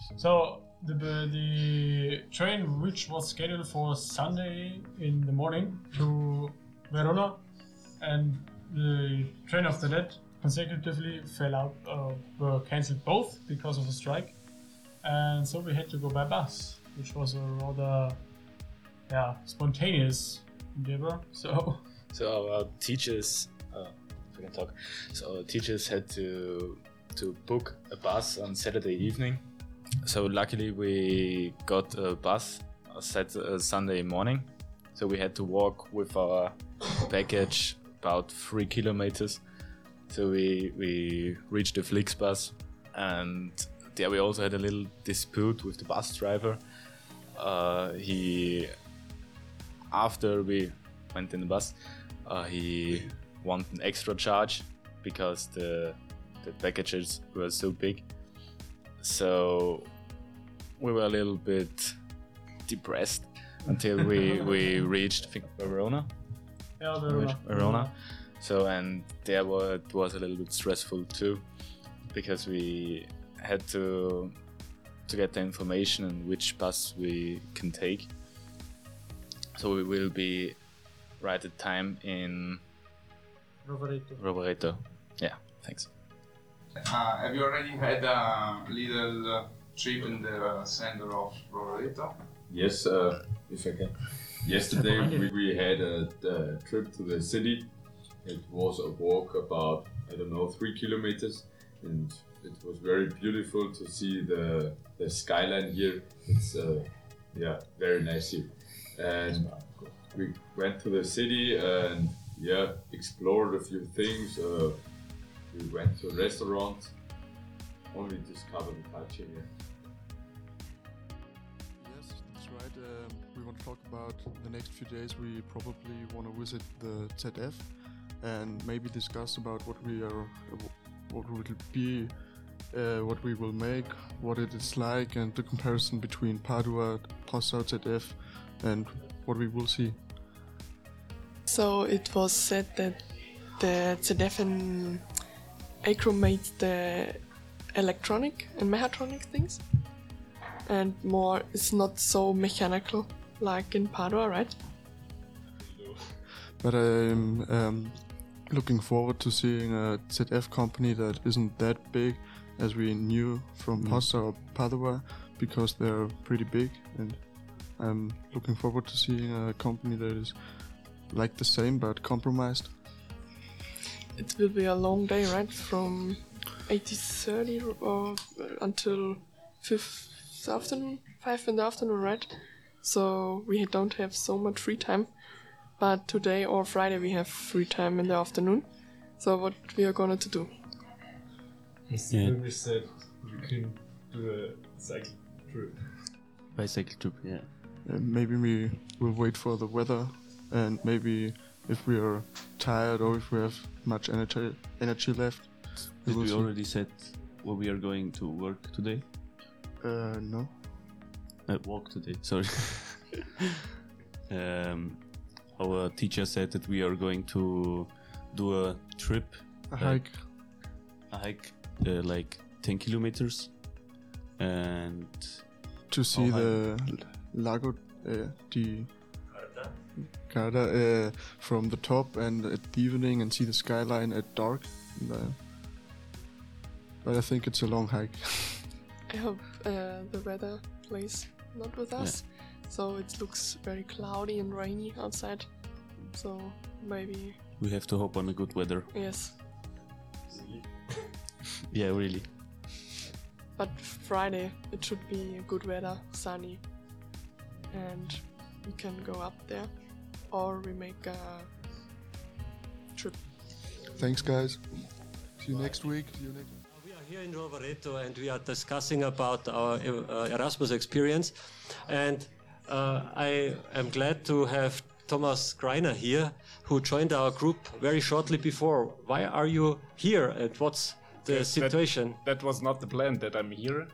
So the train, which was scheduled for Sunday in the morning to Verona, and the train after that consecutively fell out, were cancelled both because of a strike, and so we had to go by bus, which was a rather spontaneous endeavor. So our teachers, if I can talk, so our teachers had to book a bus on Saturday evening. So luckily we got a bus Sunday morning. So we had to walk with our package about 3 kilometers. So we reached the Flixbus, and there we also had a little dispute with the bus driver. After we went in the bus, he wanted an extra charge because the packages were so big. So we were a little bit depressed until we reached, I think, Verona. Yeah, Verona. So, and there it was a little bit stressful too, because we had to get the information on which bus we can take. So we will be right at time in Rovereto. Yeah, thanks. Have you already had a little trip in the center of Rovereto? Yes, if I can. Yesterday we had a trip to the city. It was a walk about, 3 kilometers, and it was very beautiful to see the skyline here. It's very nice here. And we went to the city and explored a few things. We went to a restaurant, only discovered the culture here. Yes, that's right. We want to talk about the next few days. We probably want to visit the ZF and maybe discuss about what will be, what we will make, what it is like, and the comparison between Padua, Passau, ZF, and what we will see. So it was said that the ZF and Acro made the electronic and mechatronic things, and more, it's not so mechanical like in Padua, right? But I'm looking forward to seeing a ZF company that isn't that big as we knew from Passau or Padua, because they're pretty big, and I'm looking forward to seeing a company that is like the same but compromised. It will be a long day, right? From 8:30 or until 5 in the afternoon, right? So we don't have so much free time. But today or Friday we have free time in the afternoon. So what we are going to do? Mr. Ulrich said we can do a cycle trip. Bicycle trip, yeah. Maybe we will wait for the weather, and maybe if we are tired or if we have much energy left. Did we already said where we are going to work today? No. Walk today, sorry. Our teacher said that we are going to do a trip. A hike. Like 10 kilometers. And to see the Lago di Garda from the top, and at the evening, and see the skyline at dark. But I think it's a long hike. I hope the weather plays not with us. Yeah. So it looks very cloudy and rainy outside. So maybe we have to hope on a good weather. Yes. Yeah, really. But Friday it should be good weather, sunny, and we can go up there, or we make a trip. Thanks, guys. See you next week. We are here in Rovereto and we are discussing about our Erasmus experience, and I am glad to have Thomas Greiner here, who joined our group very shortly before. Why are you here, and what's the situation? That was not the plan that I'm here.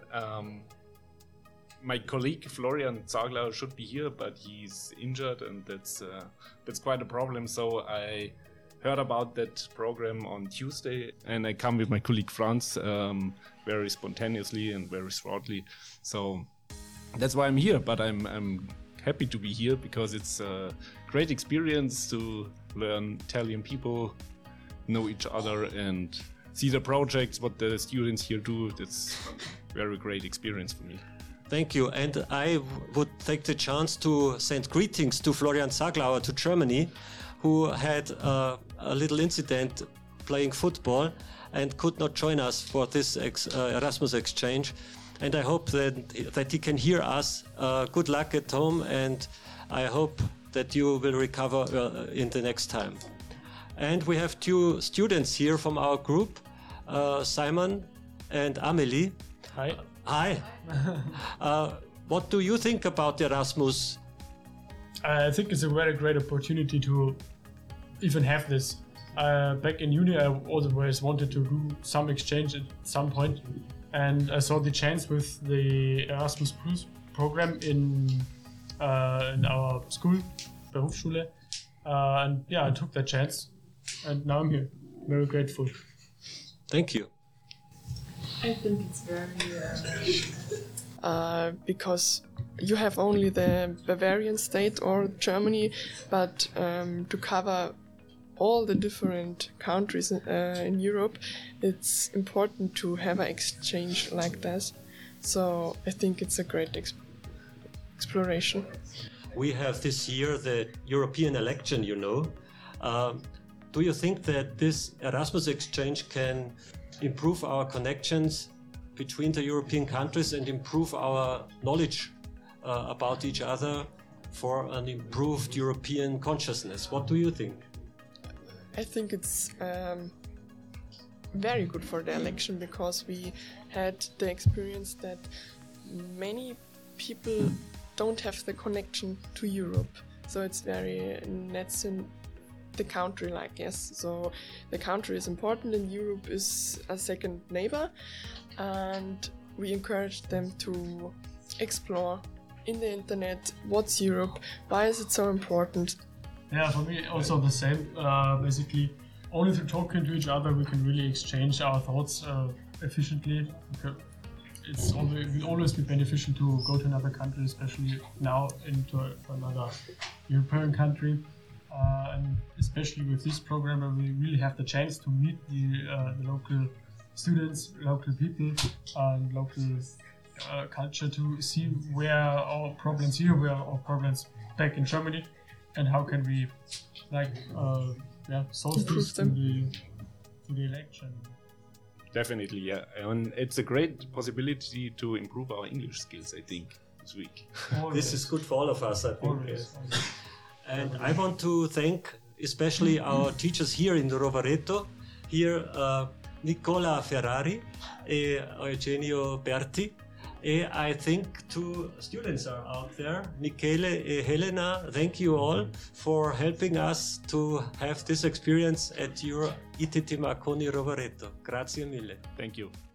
My colleague Florian Zagler should be here, but he's injured, and that's quite a problem. So I heard about that program on Tuesday, and I come with my colleague Franz very spontaneously and very shortly. So that's why I'm here. But I'm happy to be here because it's a great experience to learn Italian people, know each other, and see the projects, what the students here do. That's a very great experience for me. Thank you. And I would take the chance to send greetings to Florian Zaglauer to Germany, who had a little incident playing football and could not join us for this Erasmus exchange. And I hope that he can hear us. Good luck at home, and I hope that you will recover in the next time. And we have two students here from our group, Simon and Amelie. Hi. Hi. What do you think about Erasmus? I think it's a very great opportunity to even have this. Back in uni, I always wanted to do some exchange at some point, and I saw the chance with the Erasmus Plus program in our school, Berufsschule, and yeah, I took that chance, and now I'm here. Very grateful. Thank you. I think it's very because you have only the Bavarian state or Germany, but to cover all the different countries in Europe, it's important to have an exchange like that. So I think it's a great exploration. We have this year the European election, you know. Do you think that this Erasmus exchange can improve our connections between the European countries and improve our knowledge about each other for an improved European consciousness? What do you think? I think it's very good for the election because we had the experience that many people don't have the connection to Europe. So it's very that's in the country, like, yes. So the country is important and Europe is a second neighbor, and we encourage them to explore in the internet what's Europe, why is it so important. Yeah, for me also the same. Basically, only through talking to each other we can really exchange our thoughts efficiently. It will always be beneficial to go to another country, especially now into another European country. And especially with this program, where we really have the chance to meet the local students, local people, and local culture, to see where our problems here, where our problems back in Germany, and how can we solve this to the election. Definitely, yeah. And it's a great possibility to improve our English skills, I think, this week. This is good for all of us, I think. And I want to thank especially our teachers here in Rovereto, here Nicola Ferrari and Eugenio Berti. I think two students are out there, Michele and Helena. Thank you all for helping us to have this experience at your ITT Marconi Rovereto. Grazie mille. Thank you.